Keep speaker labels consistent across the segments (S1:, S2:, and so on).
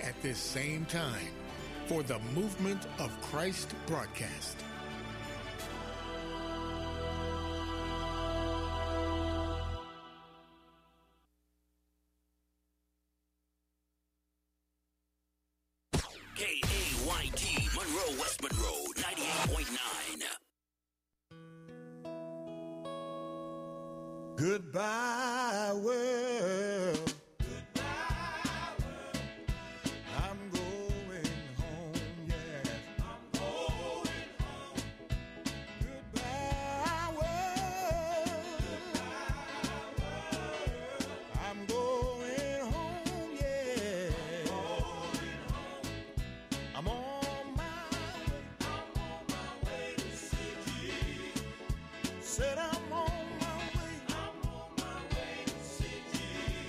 S1: at this same time for the Movement of Christ broadcast.
S2: KAYT Monroe, West Monroe, 98.9.
S3: Goodbye, world.
S4: Goodbye, world.
S3: I'm going home, yes.
S4: I'm going home.
S3: Goodbye, world.
S4: Goodbye, world.
S3: I'm going home, yes.
S4: I'm going home.
S3: I'm on my way.
S4: I'm on my way to see Jesus.
S3: Said I'm on my way.
S4: I'm on my way to see Jesus.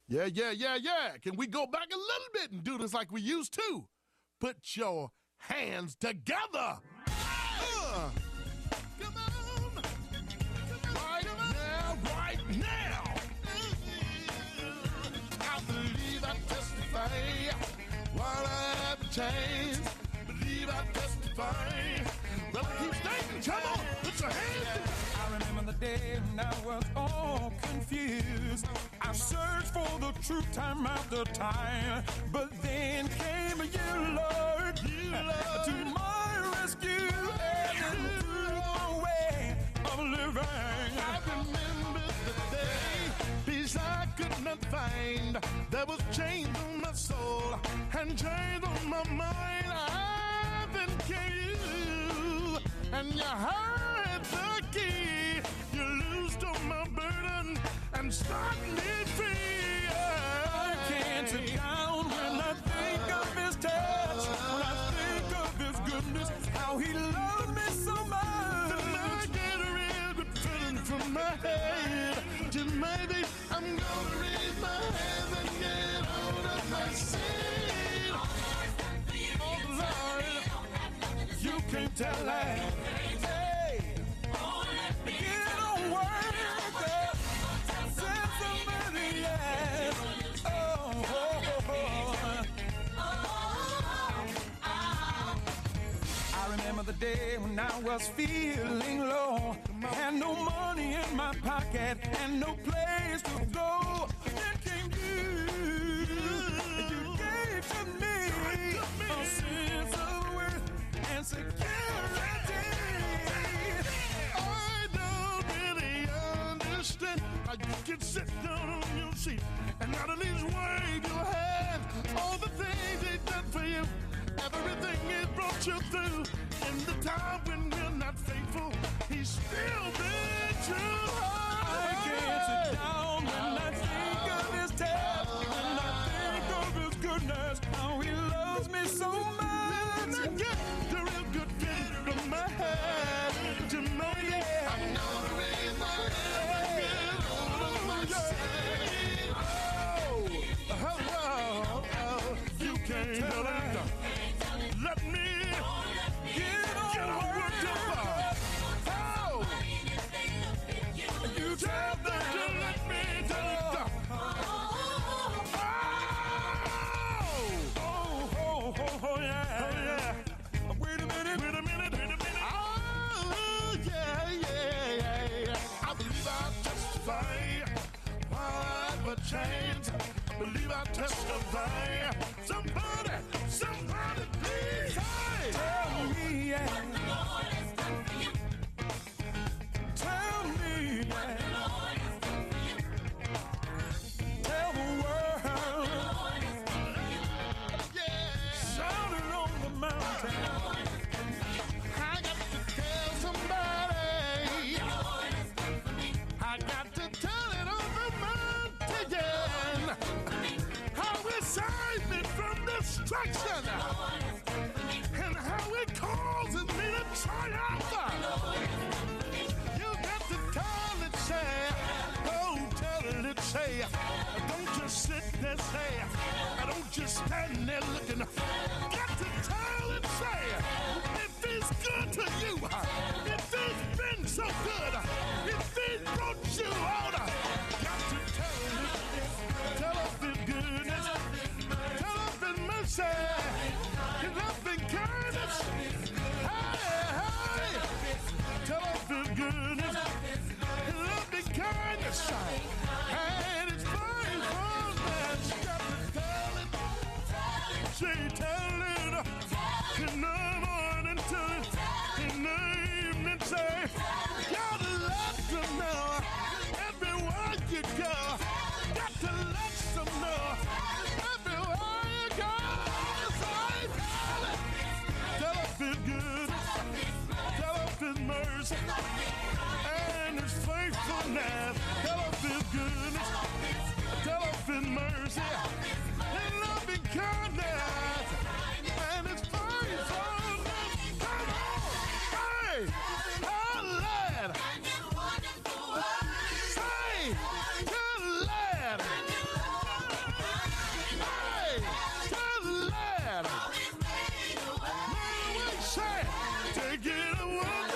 S1: Yeah. Can we go back a little bit and do this like we used to? Put your hands together. Come on. Right now. I believe I testify while I have a chance. Believe I testify. Brother, keep standing. Come on. Put your hands together.
S3: I remember the day when I was all confused. I searched for the truth time after time, but then came you, Lord, to my rescue and through my way of living.
S1: I remember the day peace I could not find. There was chains on my soul and chains on my mind. I then came you, and you heard the key. You loosed on my burden and start me free.
S3: I can't sit down when I think of his touch, when I think of his goodness, how he loved me so much.
S1: Then I get a real good feeling from my head to maybe I'm gonna raise my hands and get out of my sin. Oh Lord,
S3: You can't tell that. Hey, get on work. Send somebody else. I remember the day when I was feeling low, had no money in my pocket and no place to go. Then came you, and you gave to me a sense of worth and security.
S1: I don't really understand how you can sit down on your seat and not at least wave your hand. All the things they've done for you, everything He brought you through. In the time when we're not faithful, He's still been true.
S3: I can't sit down when I think of his test, when I think of his goodness, how he loves me so much.
S1: I get the real good feeling from my head to my head. I'm gonna raise my hand and get out of my sin. Oh, you can't tell it. Let me get on work tomorrow. Oh, you tell them to let me tell it. Oh, yeah.
S3: Wait a minute.
S1: Oh, yeah. I believe I testify. I have a chance. Believe I testify. Somebody, please. Hey.
S3: Tell me, yeah. Tell me, yeah. Tell the world. Shout it on the mountain.
S1: I got to tell somebody. I got to tell it on the mountain. How He saved me from destruction. And how He causes me to triumph. You got to tell it, say. Oh, tell it, say. Don't just sit there, say. Don't just stand there looking. Got to tell it, say. If He's good to you, if He's been so good, if He brought you out, got to tell of His goodness, tell of His mercy, His loving kindness. Hey, tell of His goodness, His loving kindness, and His faithfulness. Got to tell it, say, tell it, in the morning, tell it, in the evening, say, gotta let them know, everywhere you go, got to let them know, everywhere you go, say, tell of His goodness, tell of His mercy, and His faithfulness, tell of His goodness, tell of His mercy, and loving kindness, and His faithfulness. Come on, hey, oh Lord, say, good Lord, a woman.